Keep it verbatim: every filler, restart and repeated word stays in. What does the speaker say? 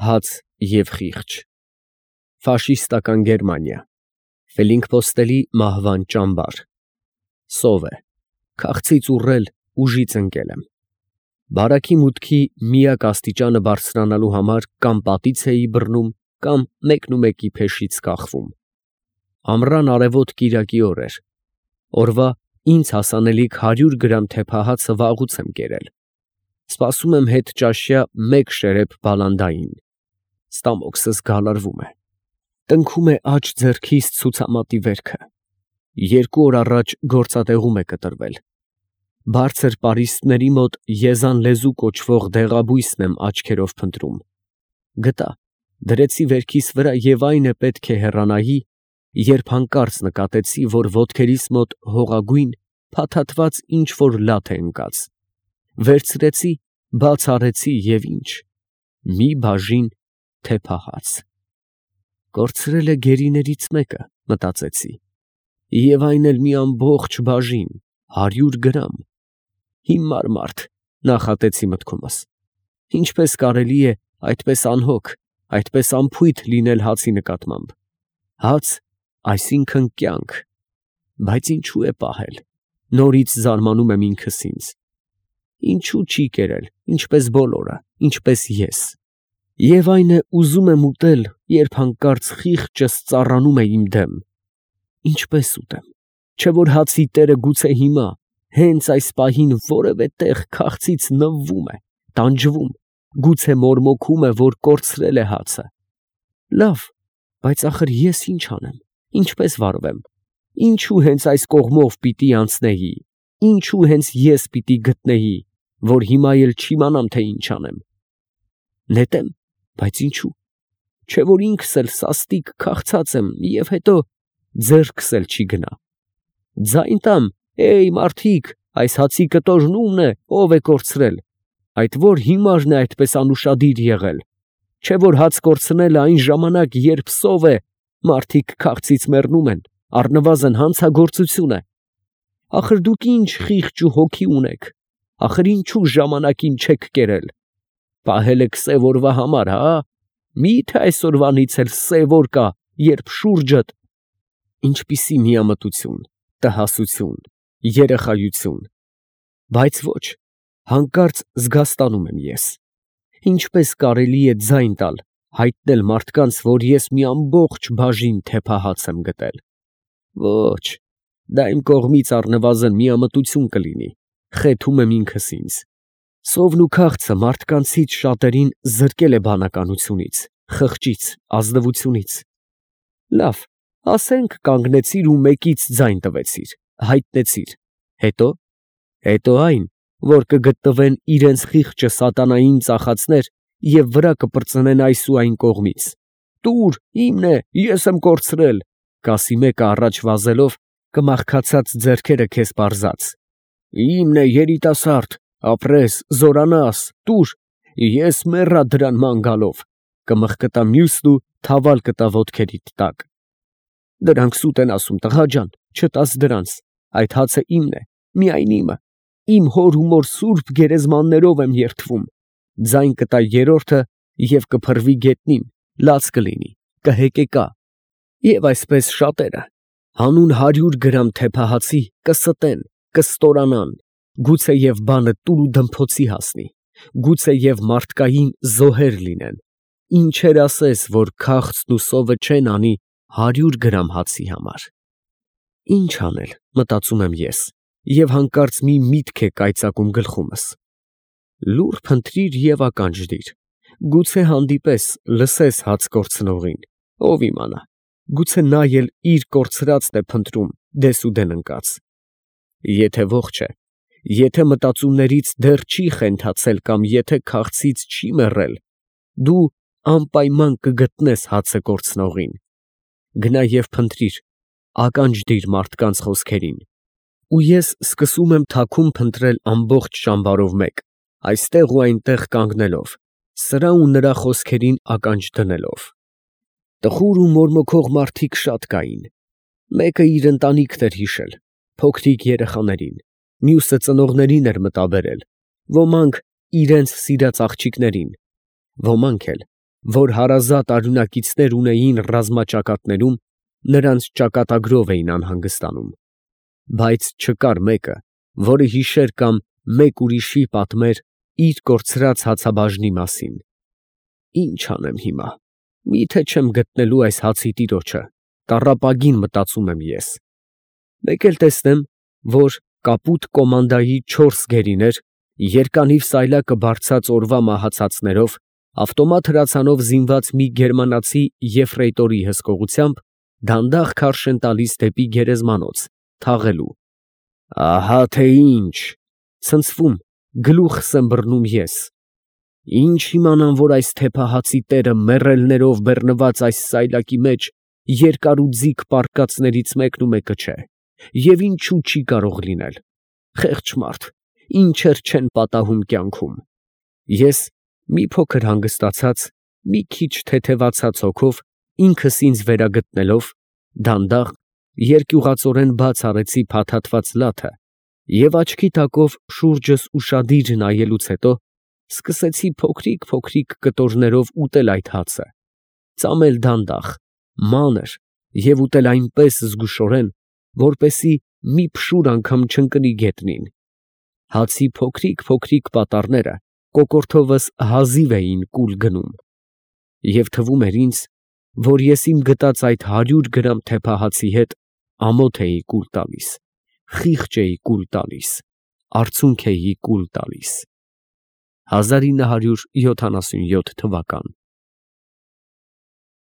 Հաց և խիղճ։ Ֆաշիստական Գերմանիա։ Ֆելինգպոստելի մահվան ճամբար։ Սով է, քաղցից ուռել, ուժից ընկել եմ։ Բարաքի մուտքի միակ աստիճանը բարձրանալու համար կամ պատից էի բռնում, կամ մեկնումեկի փեշից կախվում։ Ամռան արևոտ կիրակի օր էր։ Օրվա ինձ հասանելիք հարյուր գրամ թեփահացը վաղուց եմ կերել։ Սպասում եմ հետճաշյա մեկ շերեփ բալանդային։ Ստամոքսս գալարվում է։ Տնքում է աջ ձեռքիս ցուցամատի վերքը։ Երկու օր առաջ գործատեղում է կտրվել։ Բարձր պարիսպների մոտ եզան լեզու կոչվող դեղաբույսն եմ աչքերով փնտրում։ Գտա, դրեցի վերքիս վրա և այն է պետք է հեռանայի, երբ հանկարծ նկատեցի, որ ոտքերիս մոտ հողագույն, փաթաթված ինչ֊որ լաթ է ընկած։ Վերցրեցի, բաց արեցի և ի՞նչ, մի բաժին թեփահաց։ Կորցրել է գերիներից մեկը, մտածեցի, և այն էլ մի ամբողջ բաժին, հարյուր գրամ։ Հիմար մարդ, նախատեցի մտքումս, ինչպես կարելի է այդպես անհոգ, այդպես անփույթ լինել հացի նկատմամբ։ Հաց, այսինքն կյանք, բայց ինչու է պահել, նորից զարմանում եմ ինքս ինձ։ Ինչու չի կերել, ինչպես բոլորը, ինչպես ես։ Եվ այն է ուզում եմ ուտել, երբ հանկարծ խիղճս ծառանում է իմ դեմ։ Ինչպես ուտեմ, չէ որ հացի տերը գուցե հիմա, հենց այս պահին որևէ տեղ քաղցից նվվում է, տանջվում, գուցե մորմոքում է, որ կորցրել է հացը։ Լավ, բայց ախր ես ինչ անեմ, ինչպես վարվեմ, ինչու հենց այս կողմով պիտի անցնեի, ինչու հենց ես պիտի գտնեի, որ հիմա էլ չիմանամ, թե ինչ անեմ։ Նետեմ, բայց ինչու, չէ որ ինքս էլ սաստիկ քաղցած եմ և հետո ձեռքս էլ չի գնա։ Ձայն տամ, էй մարդիկ, այս հացի կտորն ումն է, ով է կորցրել, այդ որ հիմարն է այդպես անուշադիր եղել, չէ որ հաց կորցնելը այն ժամանակ, երբ սով է, մարդիկ քաղցից մեռնում են, առնվազն հանցագործություն է։ Ախր դուք ինչ խիղճ ու հոգի ունեք, ախր ինչու ժամանակին չեք կերել։ Պահել եք սև օրվա համար, հա՞։ Մի՞թե այսօրվանից էլ սև օր կա, երբ շուրջդ… Ինչպիսի միամտություն, տհասություն, երեխայություն… Բայց ոչ, հանկարծ զգաստանում եմ ես։ Ինչպես կարելի է ձայն տալ, հայտնել մարդկանց, որ ես մի ամբողջ բաժին թեփահաց եմ գտել։ Ոչ, դա իմ կողմից առնվազն միամտություն կլինի, խեթում եմ ինքս ինձ։ Սովն ու քաղցը մարդկանցից շատերին զրկել է բանականությունից, խղճից, ազնվությունից։ Լավ, ասենք կանգնեցիր ու մեկից ձայն տվեցիր, հայտնեցիր, հետո… հետո այն, որ կգտնվեն իրենց խիղճը սատանային ծախածներ և վրա կպրծնեն այս ու այն կողմից։ Տուր, իմն է, ես եմ կորցրել, կասի մեկը առաջ վազելով, կմախքացած ձեռքերը քեզ պարզած։ Իմն է, երիտասարդ, ապրես, զորանաս, տուր, ես մեռա դրան ման գալով, կմխկտա մյուսն ու թավալ կտա ոտքերիդ տակ։ Դրանք սուտ են ասում, տղա ջան, չտաս դրանց, այդ հացը իմն է, միայն իմը, իմ հոր ու մոր սուրբ գերեզմաններով եմ երդվում։ Ձայն կտա երրորդը և կփռվի գետնին, լաց կլինի, կհեկեկա։ Եվ այսպես շատերը, հանուն հարյուր գրամ թեփահացի կստեն, կստորանան, գուցե և բանը տուր ու դմփոցի հասնի, գուցե և մարդկային զոհեր լինեն, ինչեր ասես, որ քաղցն ու սովը չեն անի հարյուր գրամ հացի համար։ Ինչ անել, մտածում եմ ես, և հանկարծ մի միտք է կայծակում գլխումս։ Լուռ փնտրիր և ականջ դիր, գուցե հանդիպես, լսես հաց կորցնողին, ով իմանա, գուցե նա էլ իր կորցրածն է փնտրում դեսուդեն ընկած։ Եթե ողջ է, եթե մտածումներից դեռ չի խենթացել կամ եթե քաղցից չի մեռել, դու անպայման կգտնես հացը կորցնողին։ Գնա և փնտրիր, ականջ դիր մարդկանց խոսքերին։ Ու ես սկսում եմ թաքուն փնտրել ամբողջ ճամբարով մեկ, այստեղ ու այնտեղ կանգնելով, սրա ու նրա խոսքերին ականջ դնելով։ Տխուր ու մորմոքող մարդիկ շատ կային։ Մեկը իր ընտանիքն էր հիշել, փոքրիկ երեխաներին, մյուսը ծնողներին էր մտաբերել, ոմանք իրենց սիրած աղջիկներին, ոմանք էլ որ հարազատ արյունակիցներ ունեին ռազմաճակատներում, նրանց ճակատագրով էին անհանգստանում, բայց չկար մեկը, որը հիշեր կամ մեկ ուրիշի պատմեր իր կորցրած հացաբաժնի մասին։ Ինչ անեմ հիմա, միթե չեմ գտնելու այս հացի տիրոջը, տառապագին մտածում եմ ես։ Մեկ էլ տեսնեմ, որ կապույտ կոմանդայի չորս գերիներ, երկանիվ սայլակը բարձած օրվա մահացածներով, ավտոմատ հրացանով զինված մի գերմանացի եֆրեյտորի հսկողությամբ, դանդաղ քարշ են տալիս դեպի գերեզմանոց, թաղելու։ Ահա թե ինչ, ցնցվում, գլուխս եմ բռնում ես։ Ինչ իմանամ, որ այս թեփահացի տերը մեռելներով բեռնված այս սայլակի մեջ երկար ու ձիգ պառկածներից մեկն ու մեկը չէ, և ինչու չի կարող լինել։ Խեղճ մարդ, ինչեր չեն պատահում կյանքում։ Ես մի փոքր հանգստացած, մի քիչ թեթևացած հոգով, ինքս ինձ վերագտնելով, դանդաղ, երկյուղածորեն բաց արեցի փաթաթված լաթը և աչքի տակով շուրջս ուշադիր նայելուց հետո, սկսեցի փոքրիկ֊փոքրիկ կտորներով ուտել այդ հացը, ծամել դանդաղ, մանր և ուտել այնպես զգուշորեն, որպեսզի մի փշուր անգամ չընկնի գետնին։ Հացի փոքրիկ֊փոքրիկ պատառները կոկորդովս հազիվ էին կուլ գնում, և թվում էր ինձ, որ ես իմ գտած այդ հարյուր գրամ թեփահացի հետ ամոթ էի կուլ տալիս, խիղճ էի կուլ տալիս, արցունք էի կուլ տալիս։ հազար ինը հարյուր յոթանասունյոթ թվական։